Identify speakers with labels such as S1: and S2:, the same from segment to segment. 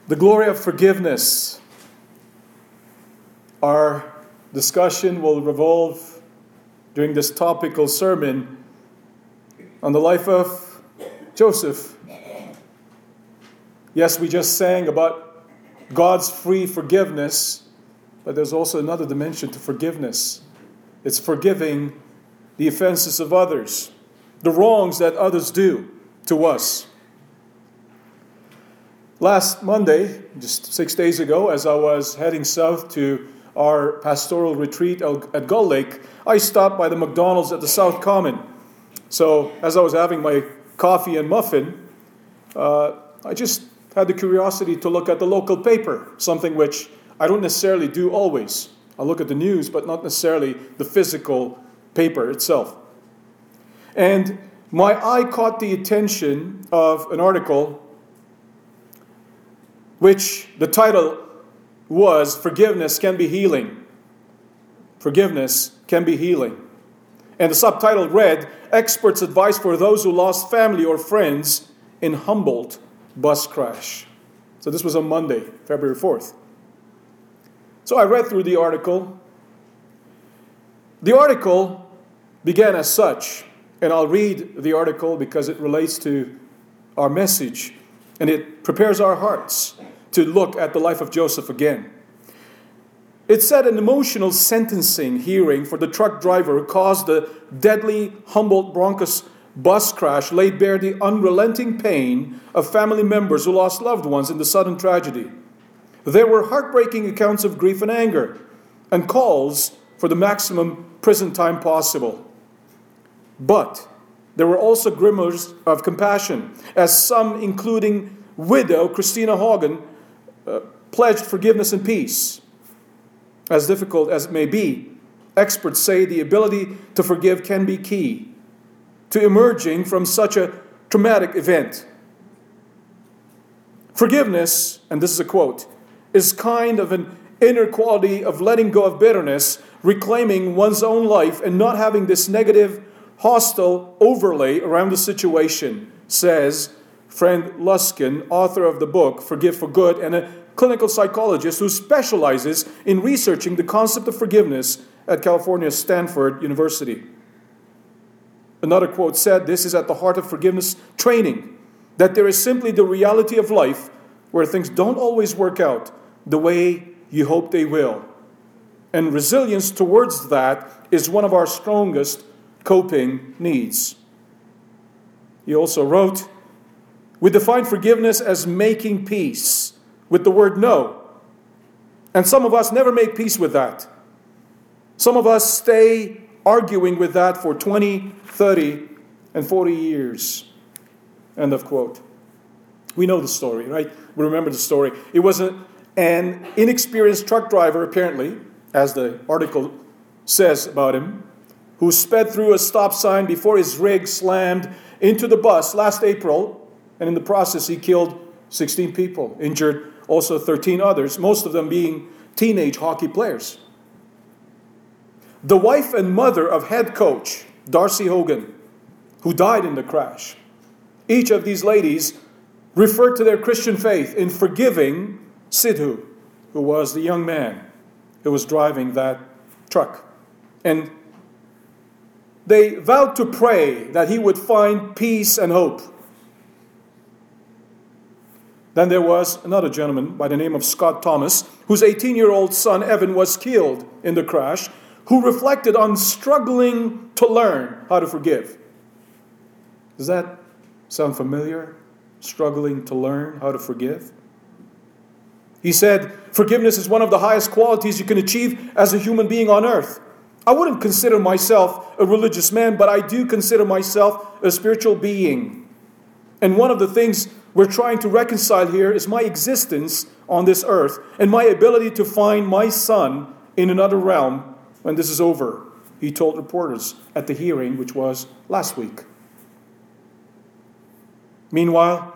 S1: The glory of forgiveness. Our discussion will revolve during this topical sermon on the life of Joseph. Yes, we just sang about God's free forgiveness, but there's also another dimension to forgiveness. It's forgiving the offenses of others, the wrongs that others do to us. Last Monday, just 6 days ago, as I was heading south to our pastoral retreat at Gull Lake, I stopped by the McDonald's at the South Common. So as I was having my coffee and muffin, I just had the curiosity to look at the local paper, something which I don't necessarily do always. I look at the news, but not necessarily the physical paper itself. And my eye caught the attention of an article which the title was, "Forgiveness Can Be Healing." Forgiveness can be healing. And the subtitle read, "Experts' Advice for Those Who Lost Family or Friends in Humboldt Bus Crash." So this was on Monday, February 4th. So I read through the article. The article began as such, and I'll read the article because it relates to our message, and it prepares our hearts to look at the life of Joseph again. It said an emotional sentencing hearing for the truck driver who caused the deadly Humboldt Broncos bus crash laid bare the unrelenting pain of family members who lost loved ones in the sudden tragedy. There were heartbreaking accounts of grief and anger, and calls for the maximum prison time possible. But there were also glimmers of compassion, as some, including widow Christina Hogan, pledged forgiveness and peace. As difficult as it may be, experts say the ability to forgive can be key to emerging from such a traumatic event. Forgiveness, and this is a quote, is kind of an inner quality of letting go of bitterness, reclaiming one's own life, and not having this negative, hostile overlay around the situation, says Fred Luskin, author of the book Forgive for Good, and a clinical psychologist who specializes in researching the concept of forgiveness at California's Stanford University. Another quote said, "This is at the heart of forgiveness training, that there is simply the reality of life where things don't always work out the way you hope they will. And resilience towards that is one of our strongest coping needs." He also wrote, "We define forgiveness as making peace with the word no. And some of us never make peace with that. Some of us stay arguing with that for 20, 30, and 40 years. End of quote. We know the story, right? We remember the story. It was an inexperienced truck driver, apparently, as the article says about him, who sped through a stop sign before his rig slammed into the bus last April, and in the process he killed 16 people, injured also 13 others, most of them being teenage hockey players. The wife and mother of head coach Darcy Hogan, who died in the crash, each of these ladies referred to their Christian faith in forgiving Sidhu, who was the young man who was driving that truck. And they vowed to pray that he would find peace and hope. Then there was another gentleman by the name of Scott Thomas, whose 18-year-old son Evan was killed in the crash, who reflected on struggling to learn how to forgive. Does that sound familiar? Struggling to learn how to forgive? He said, "Forgiveness is one of the highest qualities you can achieve as a human being on earth. I wouldn't consider myself a religious man, but I do consider myself a spiritual being. And one of the things we're trying to reconcile here is my existence on this earth and my ability to find my son in another realm when this is over," he told reporters at the hearing, which was last week. Meanwhile,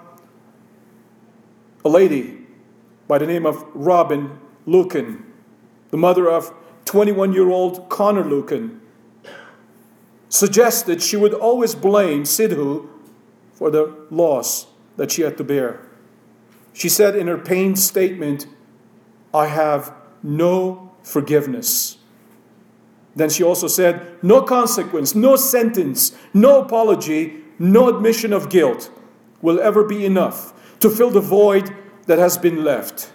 S1: a lady by the name of Robin Lucan, the mother of 21-year-old Connor Lucan, suggested she would always blame Sidhu for the loss that she had to bear. She said in her pain statement, "I have no forgiveness." Then she also said, "No consequence, no sentence, no apology, no admission of guilt will ever be enough to fill the void that has been left."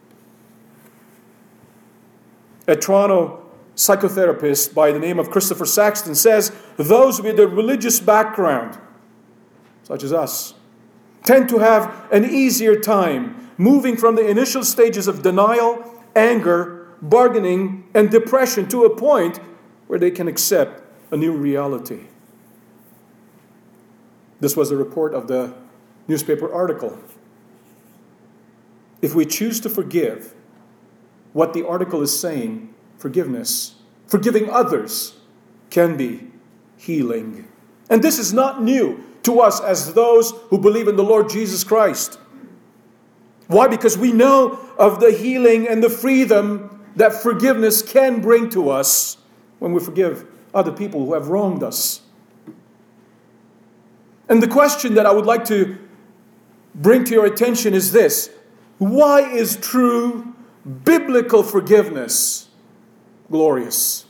S1: A Toronto psychotherapist by the name of Christopher Saxton says, "Those with a religious background, such as us, tend to have an easier time moving from the initial stages of denial, anger, bargaining, and depression to a point where they can accept a new reality." This was a report of the newspaper article. If we choose to forgive, what the article is saying, forgiveness, forgiving others, can be healing. And this is not new to us as those who believe in the Lord Jesus Christ. Why? Because we know of the healing and the freedom that forgiveness can bring to us when we forgive other people who have wronged us. And the question that I would like to bring to your attention is this: why is true biblical forgiveness glorious?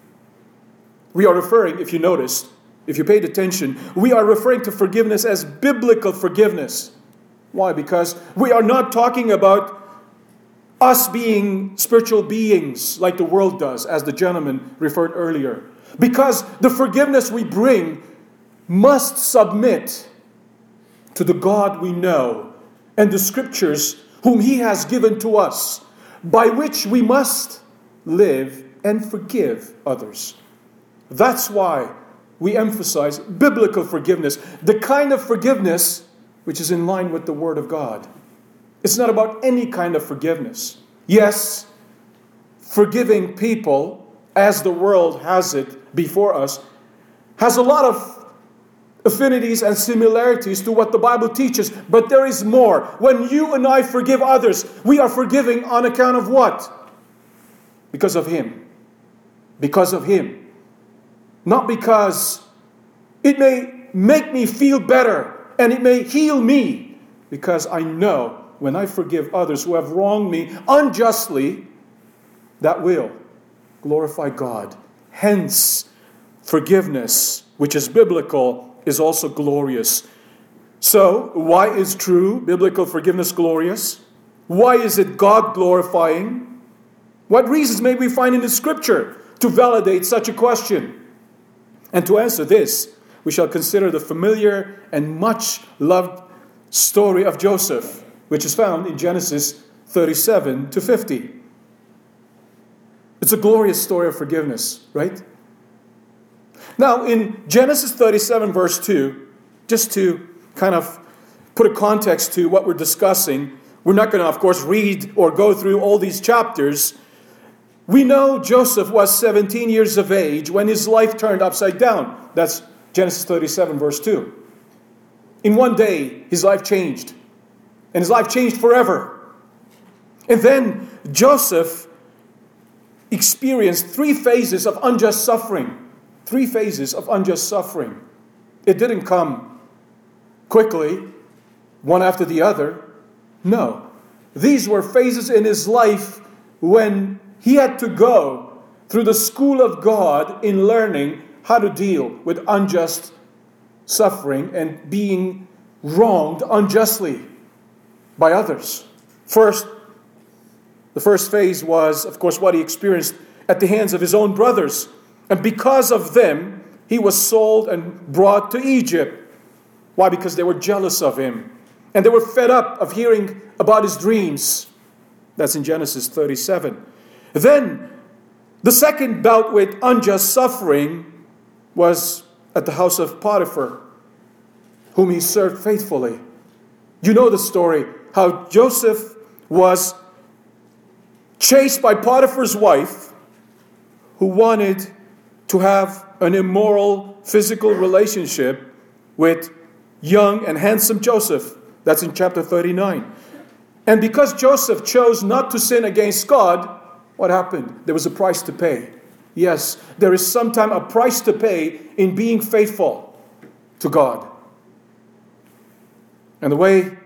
S1: We are referring, if you noticed, if you paid attention, we are referring to forgiveness as biblical forgiveness. Why? Because we are not talking about us being spiritual beings like the world does, as the gentleman referred earlier. Because the forgiveness we bring must submit to the God we know and the Scriptures whom He has given to us, by which we must live and forgive others. That's why we emphasize biblical forgiveness, the kind of forgiveness which is in line with the Word of God. It's not about any kind of forgiveness. Yes, forgiving people, as the world has it before us, has a lot of affinities and similarities to what the Bible teaches, but there is more. When you and I forgive others, we are forgiving on account of what? Because of Him. Because of Him. Not because it may make me feel better and it may heal me, because I know when I forgive others who have wronged me unjustly, that will glorify God. Hence, forgiveness, which is biblical, is also glorious. So, why is true biblical forgiveness glorious? Why is it God glorifying? What reasons may we find in the Scripture to validate such a question? And to answer this, we shall consider the familiar and much loved story of Joseph, which is found in Genesis 37 to 50. It's a glorious story of forgiveness, right? Now, in Genesis 37 verse 2, just to kind of put a context to what we're discussing, we're not going to, of course, read or go through all these chapters. We know Joseph was 17 years of age when his life turned upside down. That's Genesis 37 verse 2. In one day, his life changed. And his life changed forever. And then Joseph experienced 3 phases of unjust suffering. 3 phases of unjust suffering. It didn't come quickly, one after the other. No. These were phases in his life when he had to go through the school of God in learning how to deal with unjust suffering and being wronged unjustly by others. The first phase was, of course, what he experienced at the hands of his own brothers. And because of them, he was sold and brought to Egypt. Why? Because they were jealous of him. And they were fed up of hearing about his dreams. That's in Genesis 37. Then, the second bout with unjust suffering was at the house of Potiphar, whom he served faithfully. You know the story, how Joseph was chased by Potiphar's wife, who wanted to have an immoral physical relationship with young and handsome Joseph. That's in chapter 39. And because Joseph chose not to sin against God, what happened? There was a price to pay. Yes, there is sometimes a price to pay in being faithful to God. And the way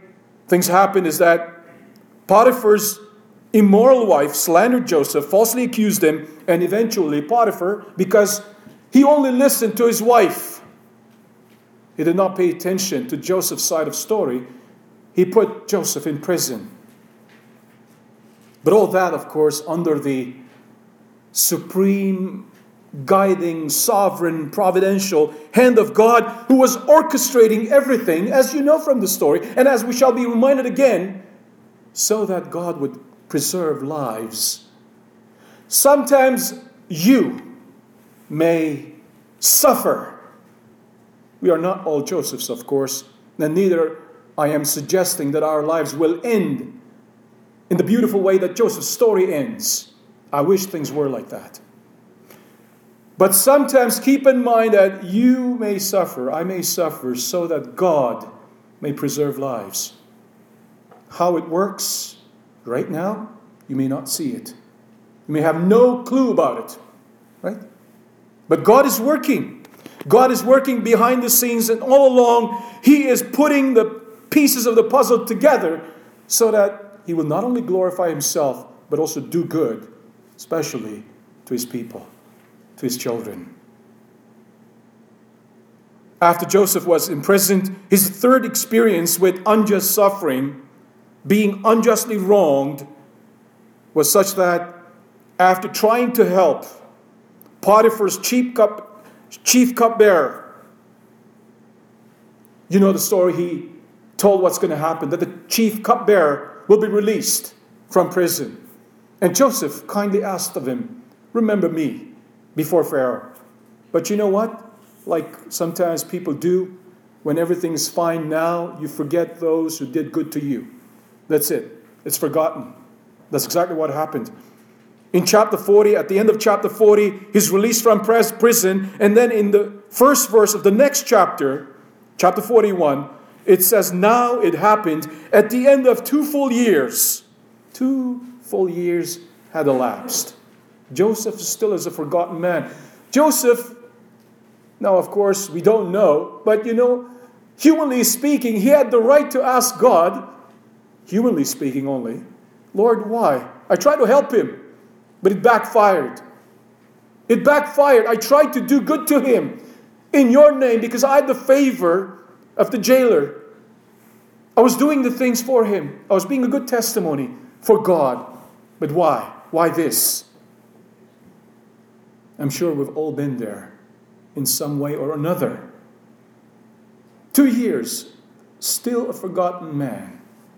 S1: things happened is that Potiphar's immoral wife slandered Joseph, falsely accused him, and eventually Potiphar, because he only listened to his wife, he did not pay attention to Joseph's side of the story. He put Joseph in prison. But all that, of course, under the supreme, guiding, sovereign, providential hand of God, who was orchestrating everything, as you know from the story, and as we shall be reminded again, so that God would preserve lives. Sometimes you may suffer. We are not all Josephs, of course, and neither I am suggesting that our lives will end in the beautiful way that Joseph's story ends. I wish things were like that. But sometimes keep in mind that you may suffer, I may suffer, so that God may preserve lives. How it works right now, you may not see it. You may have no clue about it, right? But God is working. God is working behind the scenes, and all along, He is putting the pieces of the puzzle together so that He will not only glorify Himself, but also do good, especially to His people, to His children. After Joseph was imprisoned, his third experience with unjust suffering, being unjustly wronged, was such that after trying to help Potiphar's chief cupbearer, you know the story, he told what's going to happen, that the chief cupbearer will be released from prison. And Joseph kindly asked of him, remember me before Pharaoh. But you know what? Like sometimes people do, when everything's fine now, you forget those who did good to you. That's it. It's forgotten. That's exactly what happened. In chapter 40, at the end of chapter 40, he's released from prison. And then in the first verse of the next chapter, chapter 41, it says, now it happened at the end of 2 full years. 2 full years had elapsed. Joseph still is a forgotten man. Joseph, now of course we don't know, but humanly speaking, he had the right to ask God, humanly speaking only, Lord, why? I tried to help him, but it backfired. It backfired. I tried to do good to him in your name because I had the favor of the jailer. I was doing the things for him. I was being a good testimony for God. But why? Why this? I'm sure we've all been there in some way or another. 2 years, still a forgotten man.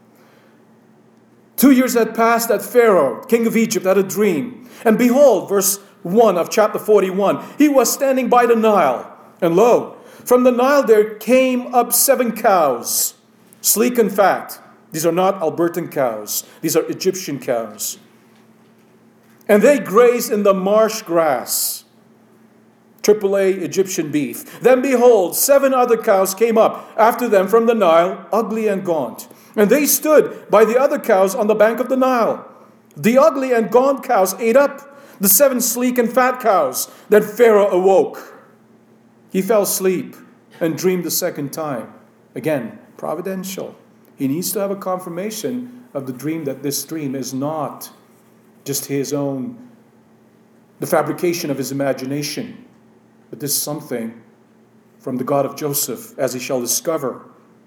S1: 2 years had passed that Pharaoh, king of Egypt, had a dream. And behold, verse 1 of chapter 41, he was standing by the Nile. And lo, from the Nile there came up 7 cows, sleek and fat. These are not Albertan cows. These are Egyptian cows. And they grazed in the marsh grass. AAA Egyptian beef. Then behold, 7 other cows came up after them from the Nile, ugly and gaunt. And they stood by the other cows on the bank of the Nile. The ugly and gaunt cows ate up the 7 sleek and fat cows. Then Pharaoh awoke. He fell asleep and dreamed the second time. Again, providential. He needs to have a confirmation of the dream, that this dream is not just his own, the fabrication of his imagination, but this is something from the God of Joseph, as he shall discover.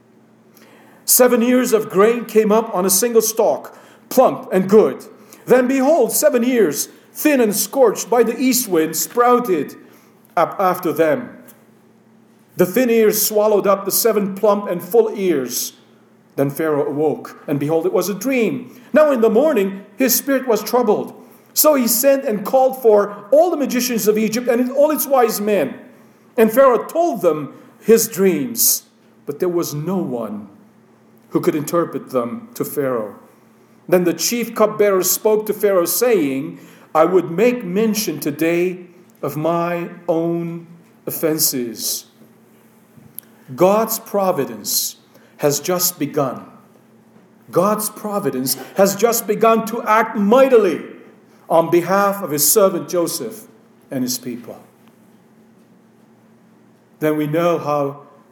S1: 7 ears of grain came up on a single stalk, plump and good. Then behold, 7 ears, thin and scorched by the east wind, sprouted up after them. The thin ears swallowed up the 7 plump and full ears. Then Pharaoh awoke, and behold, it was a dream. Now in the morning, his spirit was troubled. So he sent and called for all the magicians of Egypt and all its wise men. And Pharaoh told them his dreams, but there was no one who could interpret them to Pharaoh. Then the chief cupbearer spoke to Pharaoh, saying, I would make mention today of my own offenses. God's providence has just begun. God's providence has just begun to act mightily on behalf of his servant Joseph and his people. Then we know how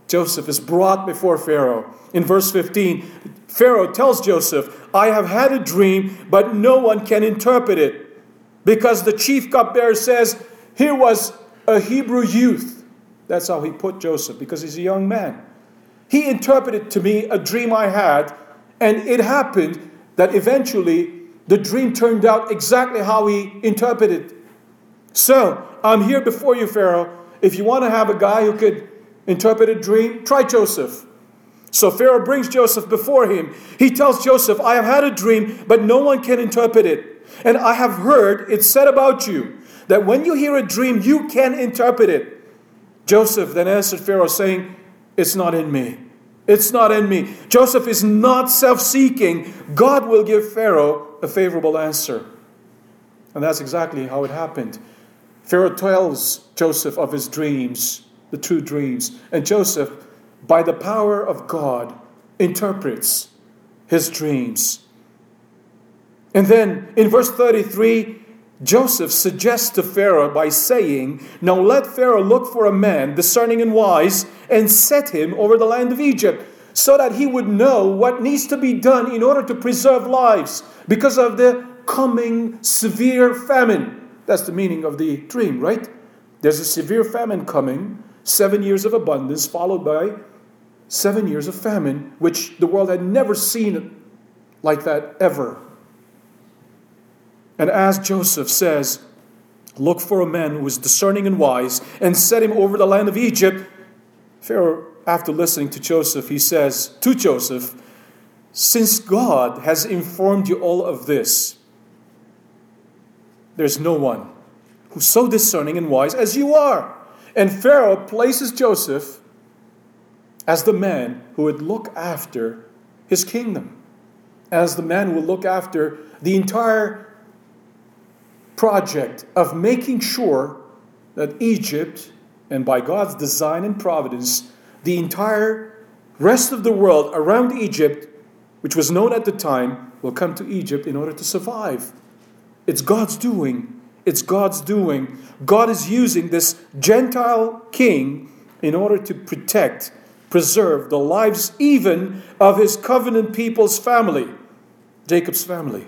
S1: Joseph is brought before Pharaoh. In verse 15, Pharaoh tells Joseph, I have had a dream, but no one can interpret it. Because the chief cupbearer says, here was a Hebrew youth. That's how he put Joseph, because he's a young man. He interpreted to me a dream I had, and it happened that eventually the dream turned out exactly how he interpreted. So, I'm here before you, Pharaoh. If you want to have a guy who could interpret a dream, try Joseph. So Pharaoh brings Joseph before him. He tells Joseph, I have had a dream, but no one can interpret it. And I have heard it said about you, that when you hear a dream, you can interpret it. Joseph then answered Pharaoh, saying, it's not in me. It's not in me. Joseph is not self-seeking. God will give Pharaoh a favorable answer. And that's exactly how it happened. Pharaoh tells Joseph of his dreams, the true dreams. And Joseph, by the power of God, interprets his dreams. And then in verse 33, Joseph suggests to Pharaoh by saying, now let Pharaoh look for a man discerning and wise and set him over the land of Egypt, so that he would know what needs to be done in order to preserve lives because of the coming severe famine. That's the meaning of the dream, right? There's a severe famine coming, 7 years of abundance followed by 7 years of famine, which the world had never seen like that ever. And as Joseph says, look for a man who is discerning and wise and set him over the land of Egypt. Pharaoh, after listening to Joseph, he says to Joseph, since God has informed you all of this, there's no one who's so discerning and wise as you are. And Pharaoh places Joseph as the man who would look after his kingdom, as the man who will look after the entire project of making sure that Egypt, and by God's design and providence, the entire rest of the world around Egypt, which was known at the time, will come to Egypt in order to survive. It's God's doing. It's God's doing. God is using this Gentile king in order to protect, preserve the lives even of his covenant people's family, Jacob's family.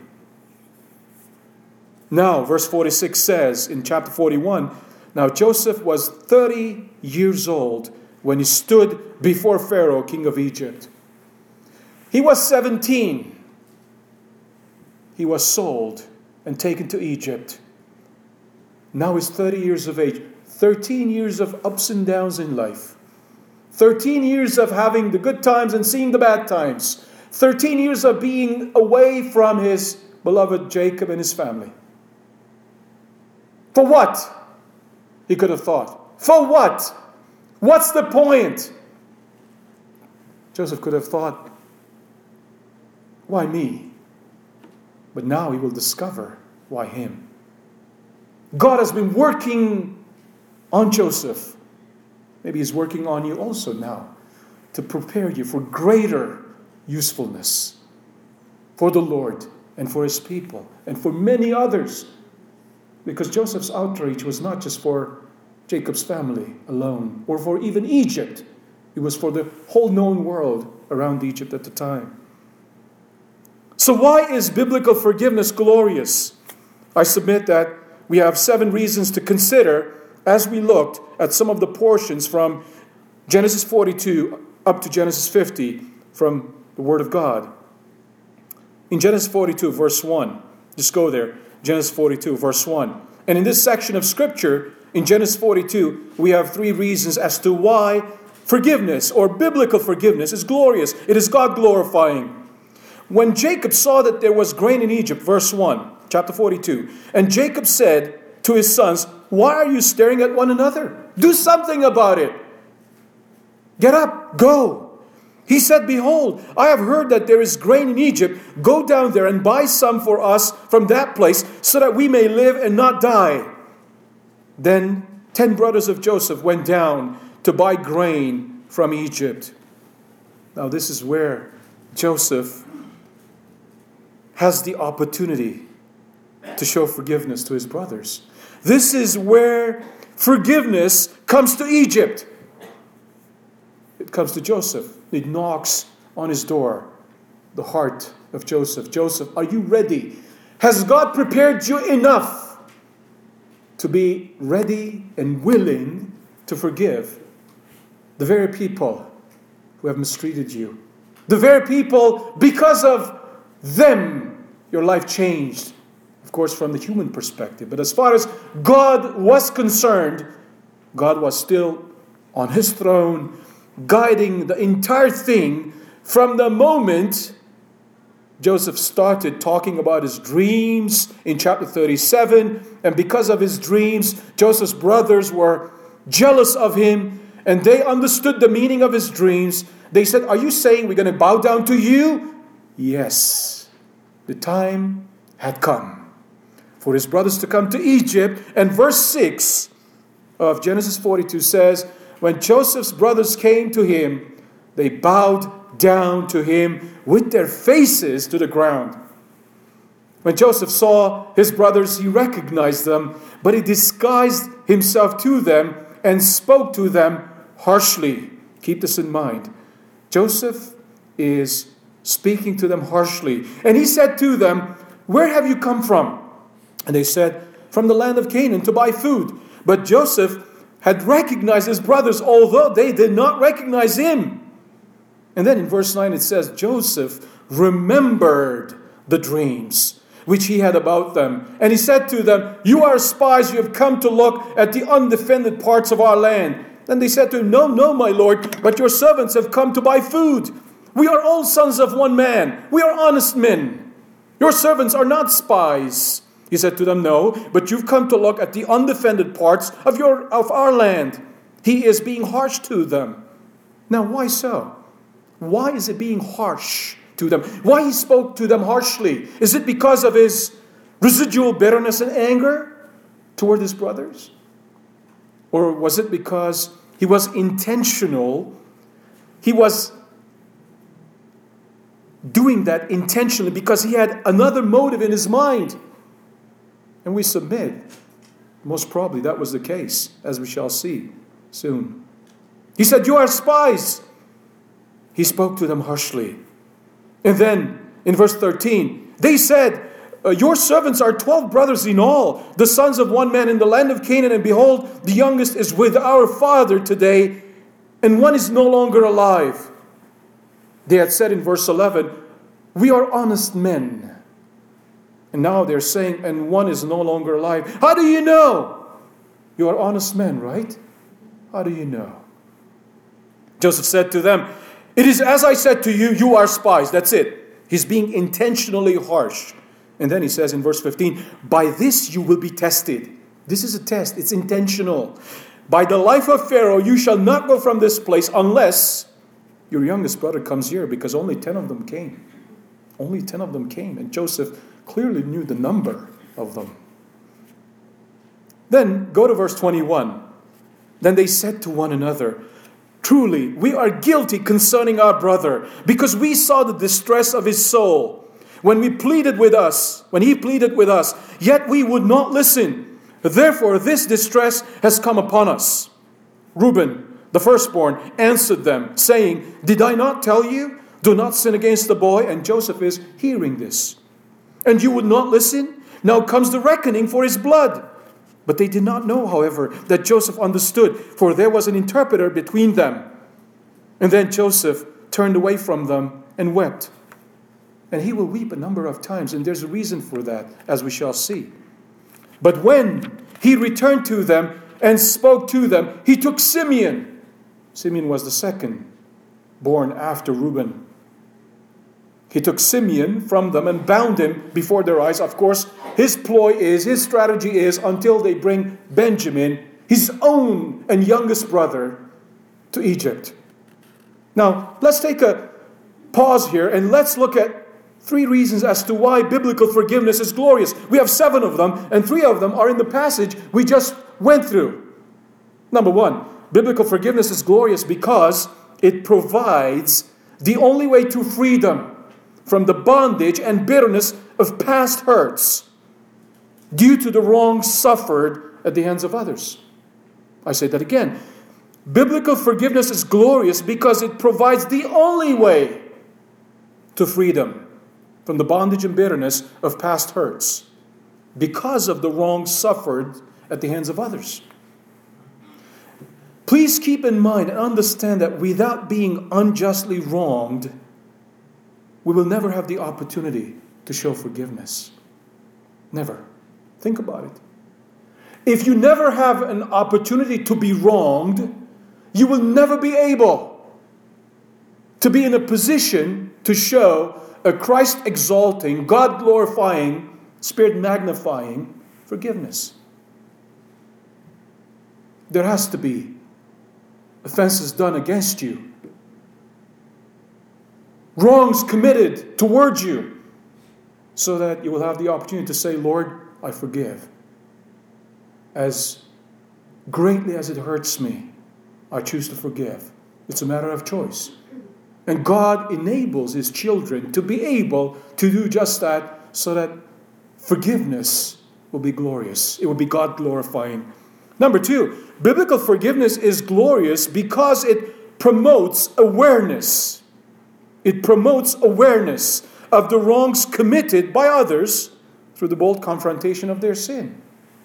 S1: Now, verse 46 says in chapter 41, now Joseph was 30 years old when he stood before Pharaoh, king of Egypt. He was 17. He was sold and taken to Egypt. Now he's 30 years of age. 13 years of ups and downs in life. 13 years of having the good times and seeing the bad times. 13 years of being away from his beloved Jacob and his family. For what? He could have thought. For what? What's the point? Joseph could have thought, why me? But now he will discover why him. God has been working on Joseph. Maybe he's working on you also now to prepare you for greater usefulness for the Lord and for his people and for many others. Because Joseph's outreach was not just for Jacob's family alone or for even Egypt. It was for the whole known world around Egypt at the time. So why is biblical forgiveness glorious? I submit that we have 7 reasons to consider as we looked at some of the portions from Genesis 42 up to Genesis 50 from the Word of God. In Genesis 42, verse 1, just go there. Genesis 42, verse 1. And in this section of Scripture, in Genesis 42, we have 3 reasons as to why forgiveness or biblical forgiveness is glorious. It is God glorifying. When Jacob saw that there was grain in Egypt, verse 1, chapter 42, and Jacob said to his sons, why are you staring at one another? Do something about it. Get up, go. He said, behold, I have heard that there is grain in Egypt. Go down there and buy some for us from that place so that we may live and not die. Then 10 brothers of Joseph went down to buy grain from Egypt. Now this is where Joseph has the opportunity to show forgiveness to his brothers. This is where forgiveness comes to Egypt. it comes to Joseph. It knocks on his door, the heart of Joseph. Joseph, are you ready? Has God prepared you enough to be ready and willing to forgive the very people who have mistreated you? The very people, because of them, your life changed. Of course, from the human perspective. But as far as God was concerned, God was still on his throne, guiding the entire thing from the moment Joseph started talking about his dreams in chapter 37. And because of his dreams, Joseph's brothers were jealous of him, and they understood the meaning of his dreams. They said, are you saying we're going to bow down to you? Yes, the time had come for his brothers to come to Egypt. And verse 6 of Genesis 42 says, when Joseph's brothers came to him, they bowed down to him with their faces to the ground. When Joseph saw his brothers, he recognized them, but he disguised himself to them and spoke to them harshly. Keep this in mind. Joseph is speaking to them harshly. And he said to them, where have you come from? And they said, from the land of Canaan to buy food. But Joseph had recognized his brothers, although they did not recognize him. And then in verse 9 it says, Joseph remembered the dreams which he had about them. And he said to them, you are spies, you have come to look at the undefended parts of our land. And they said to him, no, my lord, but your servants have come to buy food. We are all sons of one man. We are honest men. Your servants are not spies. He said to them, no, but you've come to look at the undefended parts of our land. He is being harsh to them. Now, why so? Why is it being harsh to them? Why he spoke to them harshly? Is it because of his residual bitterness and anger toward his brothers? Or was it because he was intentional? He was doing that intentionally because he had another motive in his mind. And we submit, most probably that was the case, as we shall see soon. He said, you are spies. He spoke to them harshly. And then in verse 13, they said, your servants are 12 brothers in all, the sons of one man in the land of Canaan, and behold, the youngest is with our father today, and one is no longer alive. They had said in verse 11, we are honest men. And now they're saying, and one is no longer alive. How do you know? You are honest men, right? How do you know? Joseph said to them, it is as I said to you, you are spies. That's it. He's being intentionally harsh. And then he says in verse 15, by this you will be tested. This is a test. It's intentional. By the life of Pharaoh, you shall not go from this place unless your youngest brother comes here, because only 10 of them came. Only 10 of them came. And Joseph clearly knew the number of them. Then go to verse 21. Then they said to one another, truly, we are guilty concerning our brother, because we saw the distress of his soul when he pleaded with us, yet we would not listen. Therefore, this distress has come upon us. Reuben, the firstborn, answered them, saying, did I not tell you, do not sin against the boy? And Joseph is hearing this. And you would not listen? Now comes the reckoning for his blood. But they did not know, however, that Joseph understood, for there was an interpreter between them. And then Joseph turned away from them and wept. And he will weep a number of times, and there's a reason for that, as we shall see. But when he returned to them and spoke to them, he took Simeon. Simeon was the second, born after Reuben. He took Simeon from them and bound him before their eyes. Of course, his strategy is, until they bring Benjamin, his own and youngest brother, to Egypt. Now, let's take a pause here and let's look at 3 reasons as to why biblical forgiveness is glorious. We have 7 of them, and 3 of them are in the passage we just went through. Number 1, biblical forgiveness is glorious because it provides the only way to freedom from the bondage and bitterness of past hurts due to the wrong suffered at the hands of others. I say that again. Biblical forgiveness is glorious because it provides the only way to freedom from the bondage and bitterness of past hurts because of the wrongs suffered at the hands of others. Please keep in mind and understand that without being unjustly wronged, we will never have the opportunity to show forgiveness. Never. Think about it. If you never have an opportunity to be wronged, you will never be able to be in a position to show a Christ-exalting, God-glorifying, Spirit-magnifying forgiveness. There has to be offenses done against you, wrongs committed towards you, so that you will have the opportunity to say, Lord, I forgive. As greatly as it hurts me, I choose to forgive. It's a matter of choice. And God enables His children to be able to do just that, so that forgiveness will be glorious. It will be God-glorifying. Number 2, biblical forgiveness is glorious because it promotes awareness. It promotes awareness of the wrongs committed by others through the bold confrontation of their sin.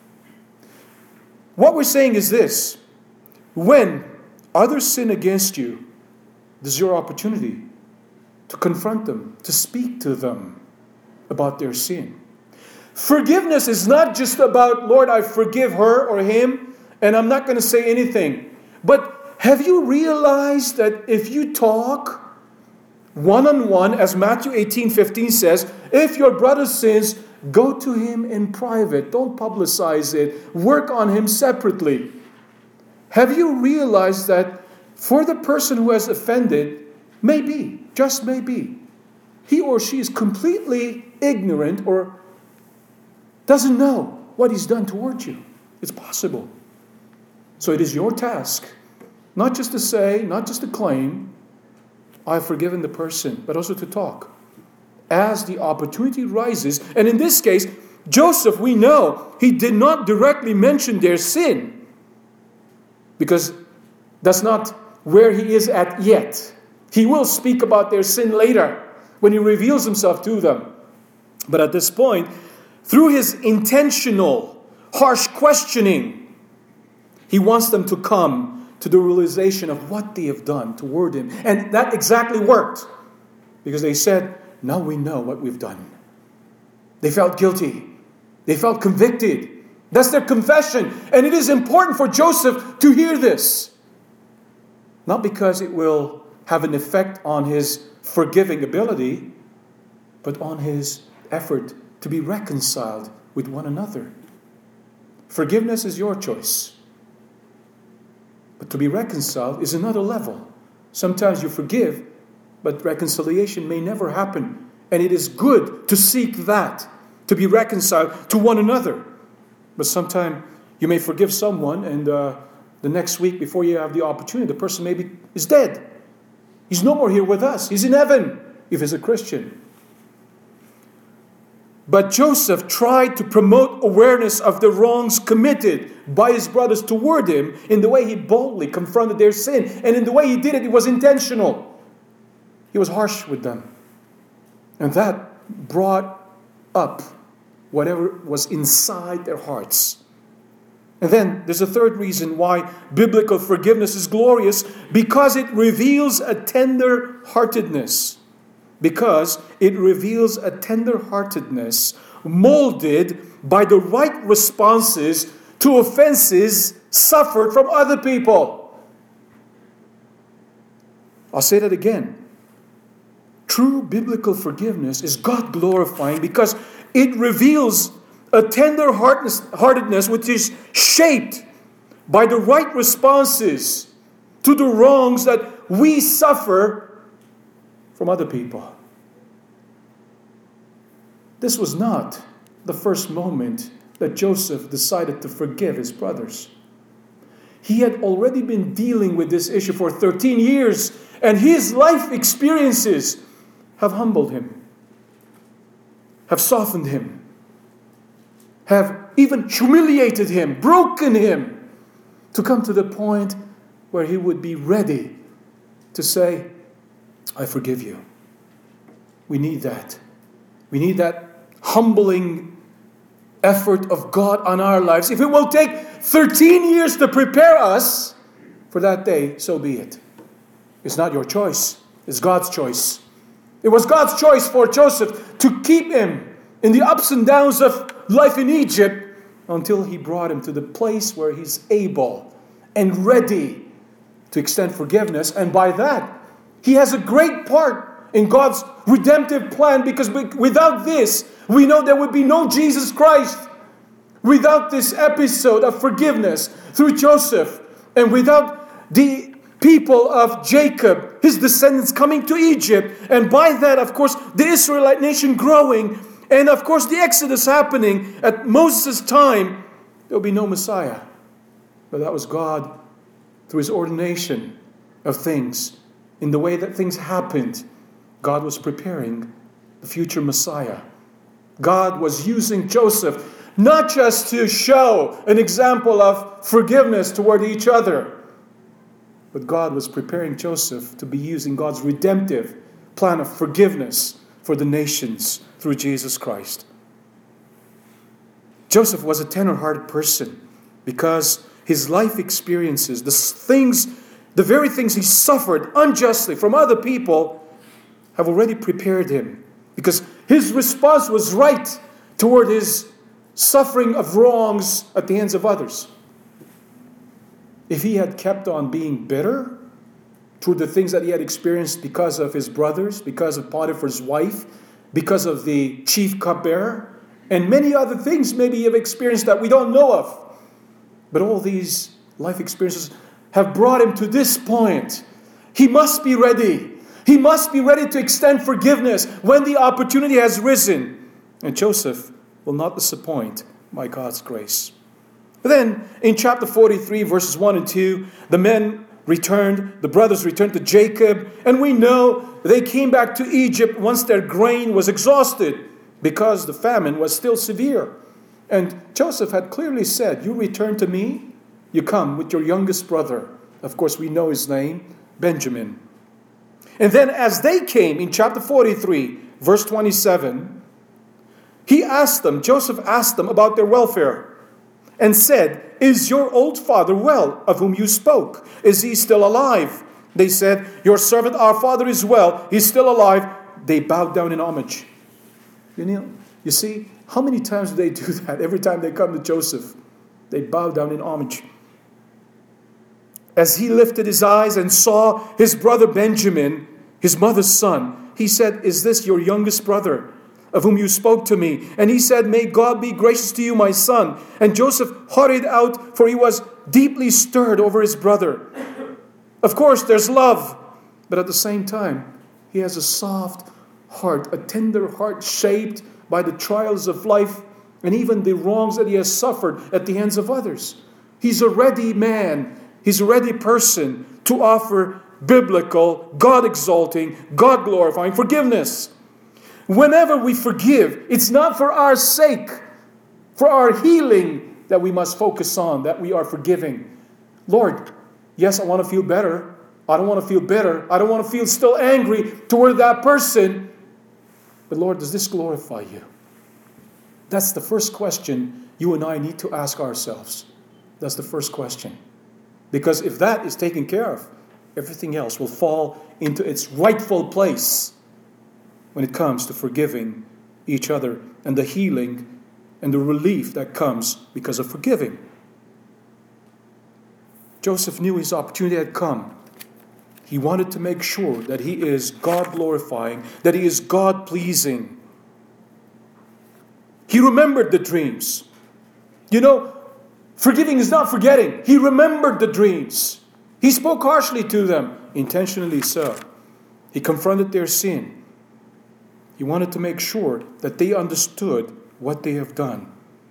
S1: What we're saying is this: when others sin against you, this is your opportunity to confront them, to speak to them about their sin. Forgiveness is not just about, Lord, I forgive her or him, and I'm not going to say anything. But have you realized that if you talk one-on-one, as Matthew 18:15 says, if your brother sins, go to him in private. Don't publicize it. Work on him separately. Have you realized that for the person who has offended, maybe, just maybe, he or she is completely ignorant or doesn't know what he's done towards you? It's possible. So it is your task, not just to say, not just to claim, I've forgiven the person, but also to talk as the opportunity rises. And in this case, Joseph, we know, he did not directly mention their sin, because that's not where he is at yet. He will speak about their sin later when he reveals himself to them. But at this point, through his intentional, harsh questioning, he wants them to come to the realization of what they have done toward him. And that exactly worked, because they said, now we know what we've done. They felt guilty. They felt convicted. That's their confession. And it is important for Joseph to hear this. Not because it will have an effect on his forgiving ability, but on his effort to be reconciled with one another. Forgiveness is your choice. But to be reconciled is another level. Sometimes you forgive, but reconciliation may never happen. And it is good to seek that, to be reconciled to one another. But sometimes you may forgive someone, and the next week, before you have the opportunity, the person maybe is dead. He's no more here with us. He's in heaven, if he's a Christian. But Joseph tried to promote awareness of the wrongs committed by his brothers toward him in the way he boldly confronted their sin. And in the way he did it, it was intentional. He was harsh with them. And that brought up whatever was inside their hearts. And then there's a third reason why biblical forgiveness is glorious, because it reveals a tender-heartedness. Because it reveals a tender-heartedness molded by the right responses to offenses suffered from other people. I'll say that again. True biblical forgiveness is God-glorifying because it reveals a tender-heartedness which is shaped by the right responses to the wrongs that we suffer from other people. This was not the first moment that Joseph decided to forgive his brothers. He had already been dealing with this issue for 13 years, and his life experiences have humbled him, have softened him, have even humiliated him, broken him, to come to the point where he would be ready to say, I forgive you. We need that. We need that humbling effort of God on our lives. If it will take 13 years to prepare us for that day, so be it. It's not your choice. It's God's choice. It was God's choice for Joseph to keep him in the ups and downs of life in Egypt until he brought him to the place where he's able and ready to extend forgiveness. And by that, he has a great part in God's redemptive plan, because without this, we know there would be no Jesus Christ. Without this episode of forgiveness through Joseph, and without the people of Jacob, his descendants coming to Egypt, and by that, of course, the Israelite nation growing, and of course, the Exodus happening at Moses' time, there will be no Messiah. But that was God, through his ordination of things, in the way that things happened, God was preparing the future Messiah. God was using Joseph not just to show an example of forgiveness toward each other, but God was preparing Joseph to be using God's redemptive plan of forgiveness for the nations through Jesus Christ. Joseph was a tender-hearted person because his life experiences, the very things he suffered unjustly from other people, have already prepared him, because his response was right toward his suffering of wrongs at the hands of others. If he had kept on being bitter toward the things that he had experienced because of his brothers, because of Potiphar's wife, because of the chief cupbearer, and many other things maybe he have experienced that we don't know of, but all these life experiences have brought him to this point. He must be ready. He must be ready to extend forgiveness when the opportunity has risen. And Joseph will not disappoint by God's grace. But then in chapter 43, verses 1 and 2, the brothers returned to Jacob, and we know they came back to Egypt once their grain was exhausted because the famine was still severe. And Joseph had clearly said, you return to me, you come with your youngest brother. Of course, we know his name, Benjamin. And then as they came in chapter 43, verse 27, Joseph asked them about their welfare and said, is your old father well, of whom you spoke? Is he still alive? They said, your servant, our father, is well. He's still alive. They bowed down in homage. You see, how many times do they do that? Every time they come to Joseph, they bow down in homage. As he lifted his eyes and saw his brother Benjamin, his mother's son, he said, is this your youngest brother, of whom you spoke to me? And he said, may God be gracious to you, my son. And Joseph hurried out, for he was deeply stirred over his brother. Of course, there's love, but at the same time, he has a soft heart, a tender heart shaped by the trials of life and even the wrongs that he has suffered at the hands of others. He's a ready man. He's a ready person to offer biblical, God-exalting, God-glorifying forgiveness. Whenever we forgive, it's not for our sake, for our healing that we must focus on, that we are forgiving. Lord, yes, I want to feel better. I don't want to feel bitter. I don't want to feel still angry toward that person. But Lord, does this glorify you? That's the first question you and I need to ask ourselves. That's the first question. Because if that is taken care of, everything else will fall into its rightful place when it comes to forgiving each other and the healing and the relief that comes because of forgiving. Joseph knew his opportunity had come. He wanted to make sure that he is God-glorifying, that he is God-pleasing. He remembered the dreams. Forgiving is not forgetting. He remembered the dreams. He spoke harshly to them, intentionally so. He confronted their sin. He wanted to make sure that they understood what they have done.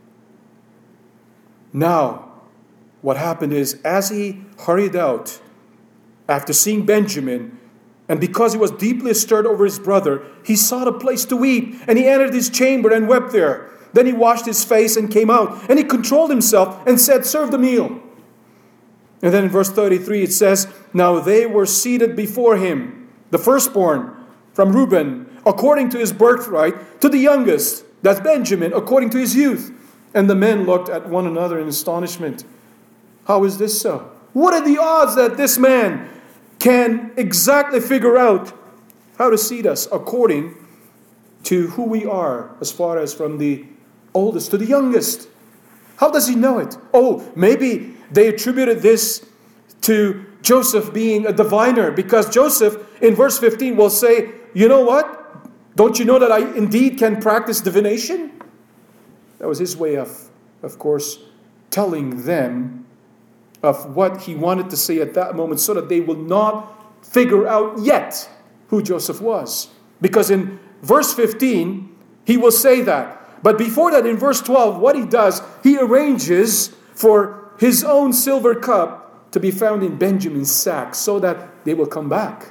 S1: Now, what happened is, as he hurried out, after seeing Benjamin, and because he was deeply stirred over his brother, he sought a place to weep, and he entered his chamber and wept there. Then he washed his face and came out, and he controlled himself and said, serve the meal. And then in verse 33 it says, now they were seated before him, the firstborn from Reuben, according to his birthright, to the youngest, that's Benjamin, according to his youth. And the men looked at one another in astonishment. How is this so? What are the odds that this man can exactly figure out how to seat us according to who we are, as far as from the oldest to the youngest? How does he know it? Oh, maybe they attributed this to Joseph being a diviner, because Joseph in verse 15 will say, you know what? Don't you know that I indeed can practice divination? That was his way of course, telling them of what he wanted to say at that moment, so that they will not figure out yet who Joseph was. Because in verse 15, he will say that. But before that, in verse 12, what he does, he arranges for his own silver cup to be found in Benjamin's sack, so that they will come back.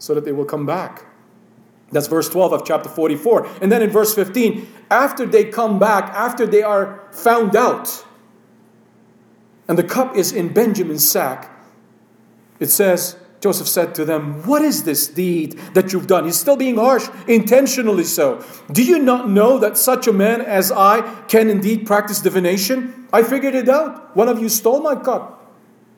S1: That's verse 12 of chapter 44. And then in verse 15, after they come back, after they are found out, and the cup is in Benjamin's sack, it says, Joseph said to them, what is this deed that you've done? He's still being harsh, intentionally so. Do you not know that such a man as I can indeed practice divination? I figured it out. One of you stole my cup.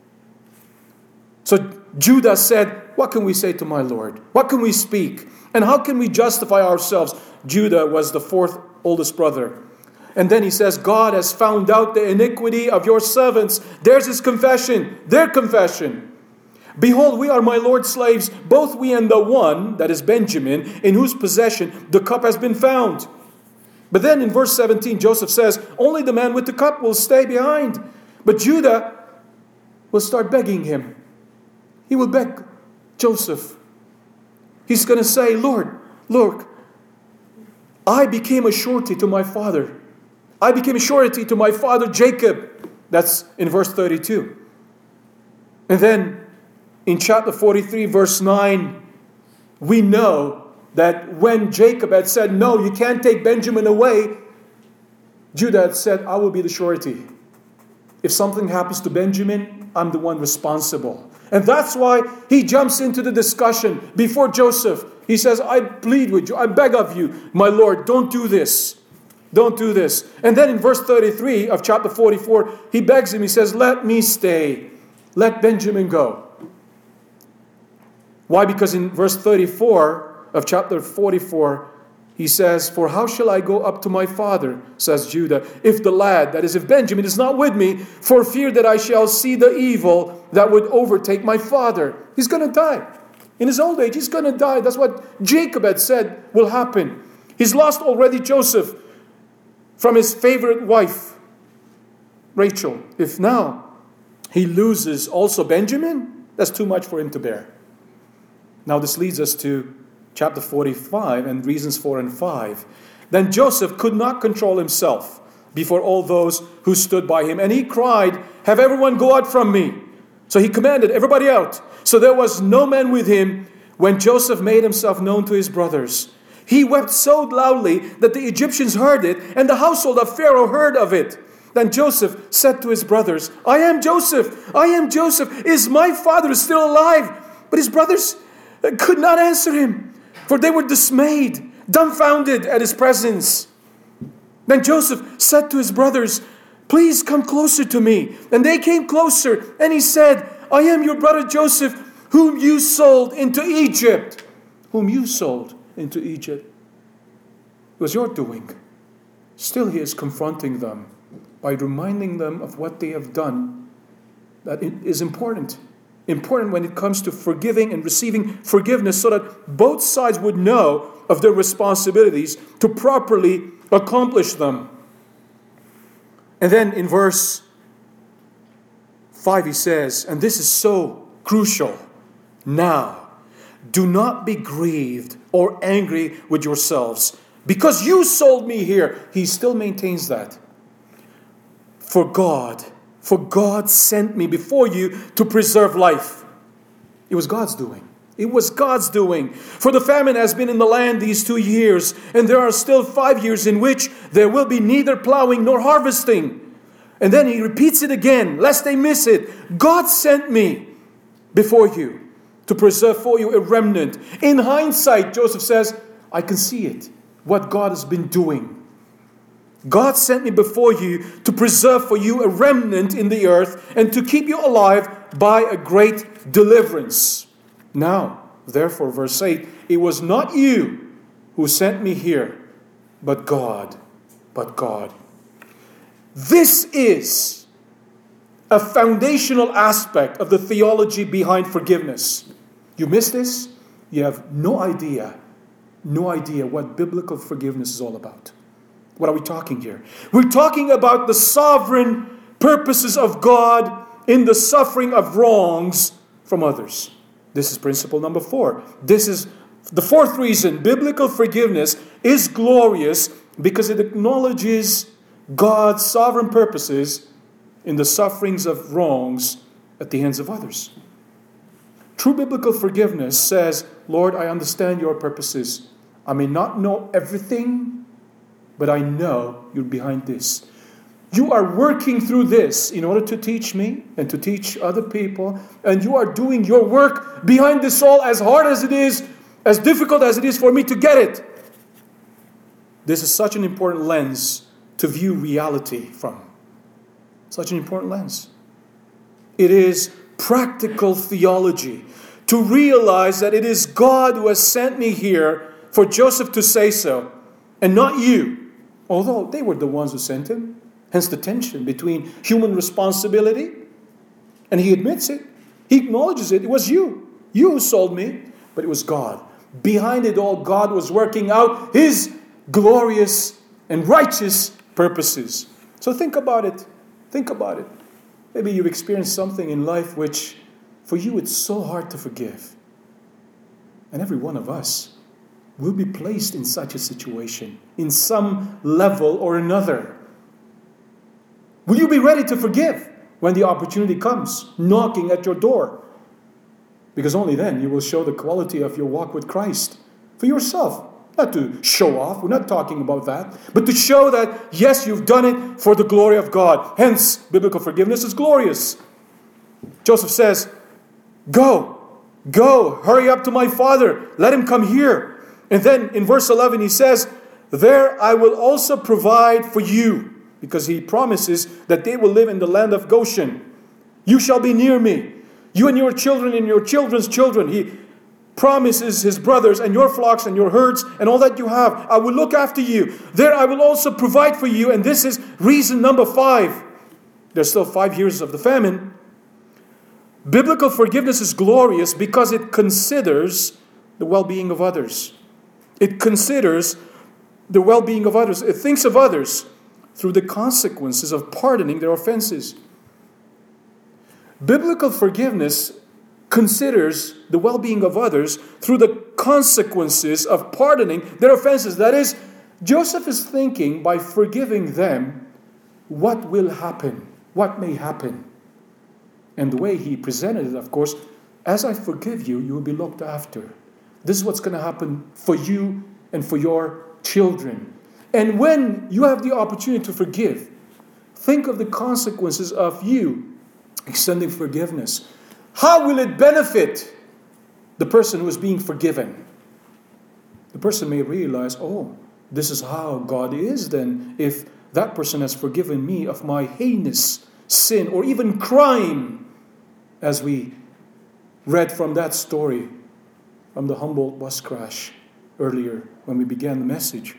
S1: So Judah said, what can we say to my Lord? What can we speak? And how can we justify ourselves? Judah was the fourth oldest brother. And then he says, God has found out the iniquity of your servants. There's his confession, their confession. Behold, we are my Lord's slaves, both we and the one, that is Benjamin, in whose possession the cup has been found. But then in verse 17, Joseph says, only the man with the cup will stay behind. But Judah will start begging him. He will beg Joseph. He's going to say, Lord, look, I became a surety to my father. I became a surety to my father Jacob. That's in verse 32. And then in chapter 43, verse 9, we know that when Jacob had said, no, you can't take Benjamin away, Judah had said, I will be the surety. If something happens to Benjamin, I'm the one responsible. And that's why he jumps into the discussion before Joseph. He says, I plead with you, I beg of you, my Lord, don't do this. Don't do this. And then in verse 33 of chapter 44, he begs him, he says, let me stay. Let Benjamin go. Why? Because in verse 34 of chapter 44, he says, for how shall I go up to my father, says Judah, if the lad, that is, if Benjamin is not with me, for fear that I shall see the evil that would overtake my father. He's going to die. In his old age, he's going to die. That's what Jacob had said will happen. He's lost already Joseph from his favorite wife, Rachel. If now he loses also Benjamin, that's too much for him to bear. Now this leads us to chapter 45 and reasons 4 and 5. Then Joseph could not control himself before all those who stood by him. And he cried, have everyone go out from me. So he commanded everybody out. So there was no man with him when Joseph made himself known to his brothers. He wept so loudly that the Egyptians heard it, and the household of Pharaoh heard of it. Then Joseph said to his brothers, I am Joseph. Is my father still alive? But his brothers could not answer him, for they were dismayed, dumbfounded at his presence. Then Joseph said to his brothers, please come closer to me. And they came closer, and he said, I am your brother Joseph, whom you sold into Egypt. Whom you sold into Egypt. It was your doing. Still he is confronting them by reminding them of what they have done. That it is important. Important when it comes to forgiving and receiving forgiveness, so that both sides would know of their responsibilities to properly accomplish them. And then in verse 5 he says, and this is so crucial, now do not be grieved or angry with yourselves because you sold me here. He still maintains that. For God sent me before you to preserve life. It was God's doing. For the famine has been in the land these 2 years, and there are still 5 years in which there will be neither plowing nor harvesting. And then he repeats it again, lest they miss it. God sent me before you to preserve for you a remnant. In hindsight, Joseph says, I can see it, what God has been doing. God sent me before you to preserve for you a remnant in the earth and to keep you alive by a great deliverance. Now, therefore, verse 8, it was not you who sent me here, but God. But God. This is a foundational aspect of the theology behind forgiveness. You miss this? You have no idea what biblical forgiveness is all about. What are we talking here? We're talking about the sovereign purposes of God in the suffering of wrongs from others. This is principle number 4. This is the fourth reason biblical forgiveness is glorious, because it acknowledges God's sovereign purposes in the sufferings of wrongs at the hands of others. True biblical forgiveness says, Lord, I understand your purposes. I may not know everything, but I know you're behind this. You are working through this in order to teach me and to teach other people. And you are doing your work behind this all, as hard as it is, as difficult as it is for me to get it. This is such an important lens to view reality from. Such an important lens. It is practical theology to realize that it is God who has sent me here for Joseph to say so, and not you. Although they were the ones who sent him. Hence the tension between human responsibility, and he admits it. He acknowledges it. It was you. You who sold me, but it was God. Behind it all, God was working out His glorious and righteous purposes. So think about it. Think about it. Maybe you've experienced something in life which, for you, it's so hard to forgive. And every one of us will be placed in such a situation, in some level or another. Will you be ready to forgive when the opportunity comes, knocking at your door? Because only then you will show the quality of your walk with Christ for yourself. Not to show off, we're not talking about that, but to show that, yes, you've done it for the glory of God. Hence, biblical forgiveness is glorious. Joseph says, go, hurry up to my father, let him come here. And then in verse 11 he says, there I will also provide for you. Because he promises that they will live in the land of Goshen. You shall be near me. You and your children and your children's children. He promises his brothers and your flocks and your herds and all that you have. I will look after you. There I will also provide for you. And this is reason number 5. There's still 5 years of the famine. Biblical forgiveness is glorious because it considers the well-being of others. It considers the well-being of others. It thinks of others through the consequences of pardoning their offenses. Biblical forgiveness considers the well-being of others through the consequences of pardoning their offenses. That is, Joseph is thinking by forgiving them, what will happen? What may happen? And the way he presented it, of course, as I forgive you, you will be looked after. This is what's going to happen for you and for your children. And when you have the opportunity to forgive, think of the consequences of you extending forgiveness. How will it benefit the person who is being forgiven? The person may realize, oh, this is how God is then, if that person has forgiven me of my heinous sin or even crime, as we read from that story from the Humboldt bus crash earlier when we began the message.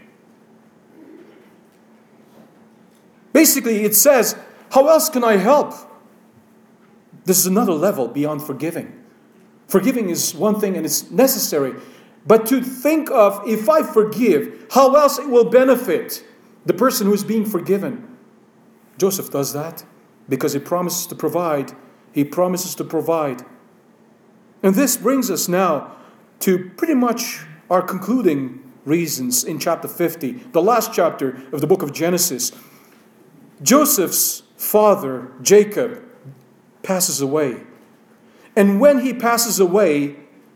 S1: Basically, it says, how else can I help? This is another level beyond forgiving. Forgiving is one thing and it's necessary. But to think of, if I forgive, how else it will benefit the person who is being forgiven. Joseph does that because he promises to provide. He promises to provide. And this brings us now to pretty much our concluding reasons in chapter 50, the last chapter of the book of Genesis. Joseph's father, Jacob, passes away. And when he passes away,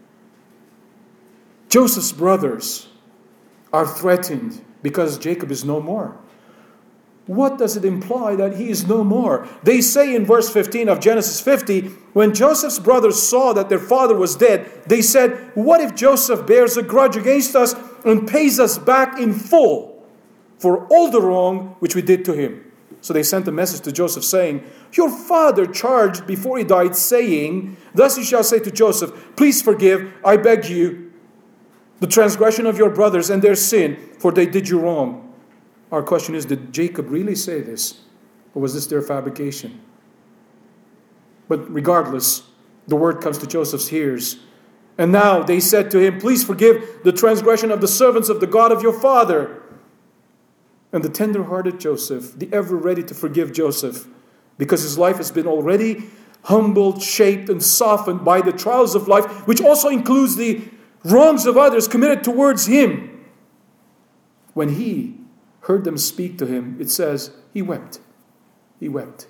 S1: Joseph's brothers are threatened because Jacob is no more. what does it imply that he is no more? They say in verse 15 of Genesis 50, when Joseph's brothers saw that their father was dead, they said, what if Joseph bears a grudge against us and pays us back in full for all the wrong which we did to him? So they sent a message to Joseph saying, your father charged before he died, saying, thus you shall say to Joseph, please forgive, I beg you, the transgression of your brothers and their sin, for they did you wrong. Our question is, did Jacob really say this? Or was this their fabrication? But regardless, the word comes to Joseph's ears. And now they said to him, please forgive the transgression of the servants of the God of your father. And the tender-hearted Joseph, the ever ready to forgive Joseph, because his life has been already humbled, shaped, and softened by the trials of life, which also includes the wrongs of others committed towards him. When he heard them speak to him, it says, he wept. He wept.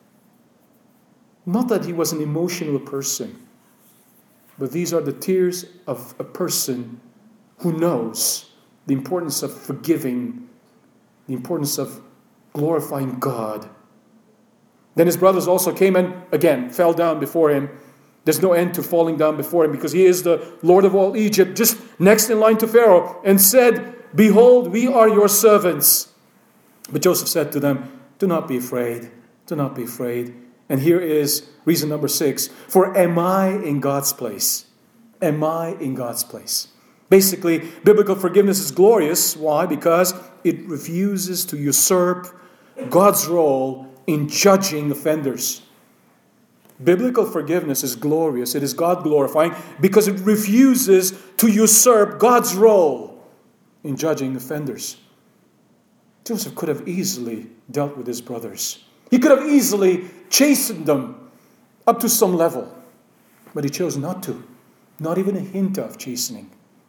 S1: Not that he was an emotional person, but these are the tears of a person who knows the importance of forgiving, the importance of glorifying God. Then his brothers also came and again fell down before him. There's no end to falling down before him because he is the Lord of all Egypt, just next in line to Pharaoh, and said, behold, we are your servants. But Joseph said to them, do not be afraid. Do not be afraid. And here is reason number 6. For am I in God's place? Am I in God's place? Basically, biblical forgiveness is glorious. Why? Because it refuses to usurp God's role in judging offenders. Biblical forgiveness is glorious. It is God glorifying because it refuses to usurp God's role in judging offenders. Joseph could have easily dealt with his brothers. He could have easily chastened them up to some level. But he chose not to. Not even a hint of chastening.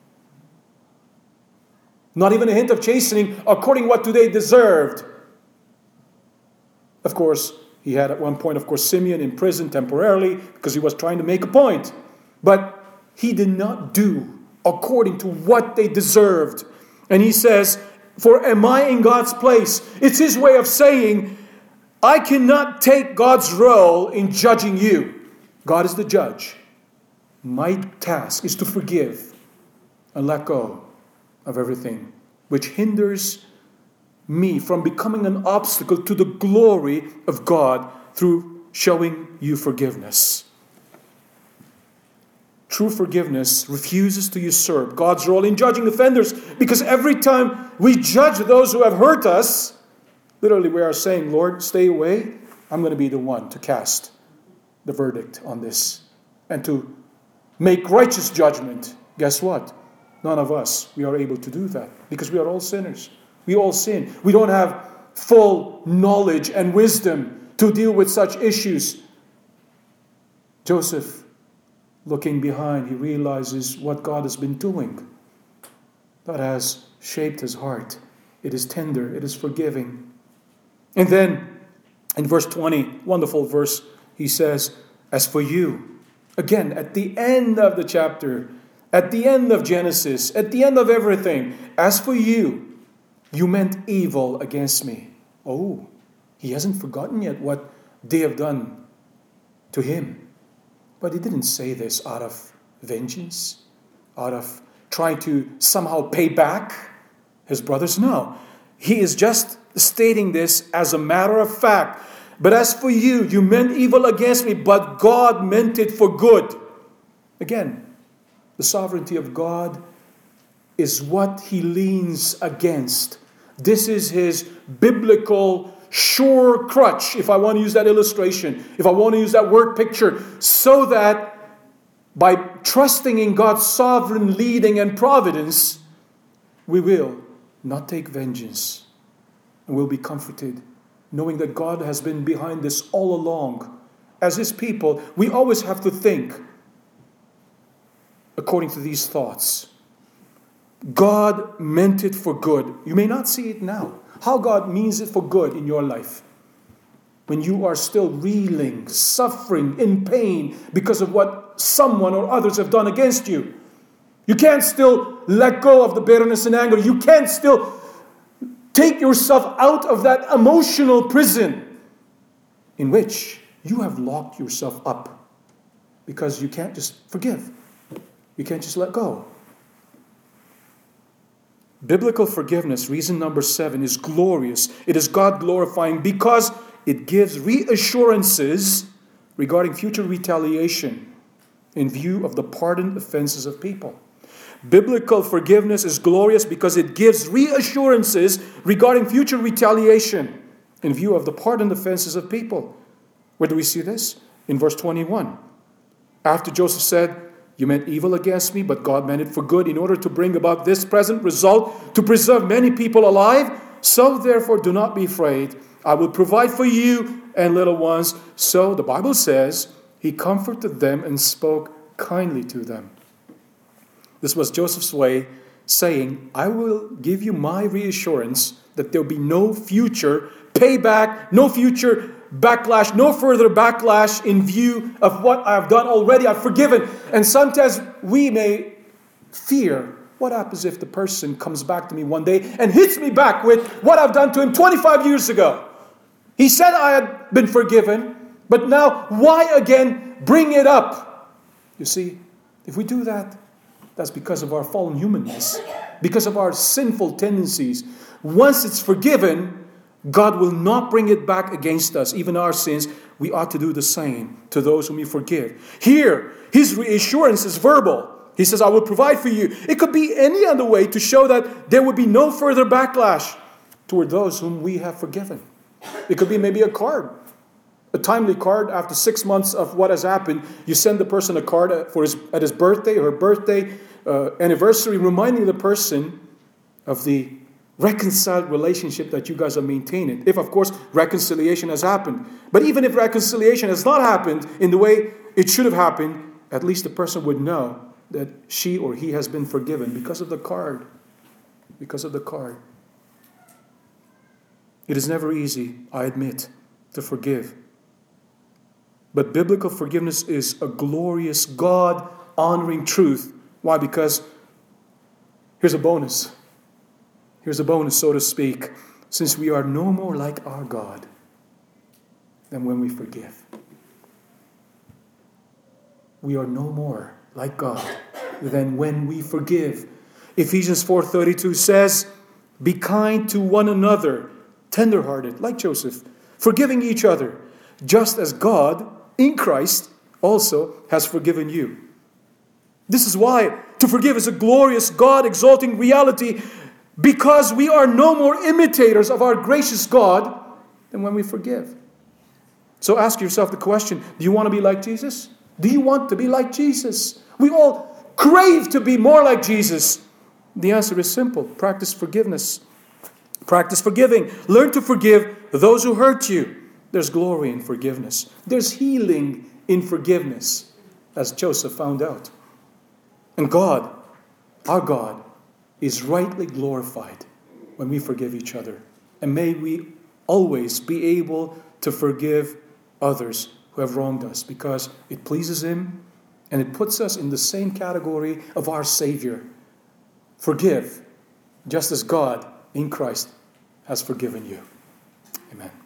S1: Not even a hint of chastening according to what they deserved. Of course, he had at one point, Simeon in prison temporarily because he was trying to make a point. But he did not do according to what they deserved. And he says, for am I in God's place? It's his way of saying, I cannot take God's role in judging you. God is the judge. My task is to forgive and let go of everything which hinders me from becoming an obstacle to the glory of God through showing you forgiveness. True forgiveness refuses to usurp God's role in judging offenders, because every time we judge those who have hurt us, literally we are saying, Lord, stay away. I'm going to be the one to cast the verdict on this and to make righteous judgment. Guess what? None of us, we are able to do that because we are all sinners. We all sin. We don't have full knowledge and wisdom to deal with such issues. Joseph, looking behind, he realizes what God has been doing. God has shaped his heart. It is tender. It is forgiving. And then, in verse 20, wonderful verse, he says, as for you, again, at the end of the chapter, at the end of Genesis, at the end of everything, as for you, you meant evil against me. Oh, he hasn't forgotten yet what they have done to him. But he didn't say this out of vengeance, out of trying to somehow pay back his brothers. No, he is just stating this as a matter of fact. But as for you, you meant evil against me, but God meant it for good. Again, the sovereignty of God is what he leans against. This is his biblical sure crutch, if I want to use that illustration, if I want to use that word picture, so that by trusting in God's sovereign leading and providence, we will not take vengeance and will be comforted, knowing that God has been behind this all along. As his people, we always have to think according to these thoughts. God meant it for good. You may not see it now. How God means it for good in your life. When you are still reeling, suffering, in pain because of what someone or others have done against you. You can't still let go of the bitterness and anger. You can't still take yourself out of that emotional prison in which you have locked yourself up because you can't just forgive. You can't just let go. Biblical forgiveness, reason number 7, is glorious. It is God glorifying because it gives reassurances regarding future retaliation in view of the pardoned offenses of people. Biblical forgiveness is glorious because it gives reassurances regarding future retaliation in view of the pardoned offenses of people. Where do we see this? In verse 21. After Joseph said, "You meant evil against me, but God meant it for good in order to bring about this present result, to preserve many people alive. So therefore do not be afraid. I will provide for you and little ones." So the Bible says, he comforted them and spoke kindly to them. This was Joseph's way, saying, "I will give you my reassurance that there will be no future payback, no future backlash, no further backlash in view of what I've done already. I've forgiven." And sometimes we may fear, what happens if the person comes back to me one day and hits me back with what I've done to him 25 years ago? He said I had been forgiven, but now why again bring it up? You see, if we do that, that's because of our fallen humanness, because of our sinful tendencies. Once it's forgiven, God will not bring it back against us. Even our sins, we ought to do the same to those whom we forgive. Here, his reassurance is verbal. He says, "I will provide for you." It could be any other way to show that there would be no further backlash toward those whom we have forgiven. It could be maybe a card, a timely card. After 6 months of what has happened, you send the person a card at his birthday or her birthday anniversary, reminding the person of the reconciled relationship that you guys are maintaining. If, of course, reconciliation has happened. But even if reconciliation has not happened in the way it should have happened, at least the person would know that she or he has been forgiven because of the card. Because of the card. It is never easy, I admit, to forgive. But biblical forgiveness is a glorious, God-honoring truth. Why? Because here's a bonus. Here's a bonus, so to speak. Since we are no more like our God than when we forgive. We are no more like God than when we forgive. Ephesians 4:32 says, "Be kind to one another, tender-hearted," like Joseph, "forgiving each other, just as God in Christ also has forgiven you." This is why to forgive is a glorious, God-exalting reality, because we are no more imitators of our gracious God than when we forgive. So ask yourself the question, do you want to be like Jesus? Do you want to be like Jesus? We all crave to be more like Jesus. The answer is simple. Practice forgiveness. Practice forgiving. Learn to forgive those who hurt you. There's glory in forgiveness. There's healing in forgiveness, as Joseph found out. And God, our God, is rightly glorified when we forgive each other. And may we always be able to forgive others who have wronged us, because it pleases Him and it puts us in the same category of our Savior. Forgive, just as God in Christ has forgiven you. Amen.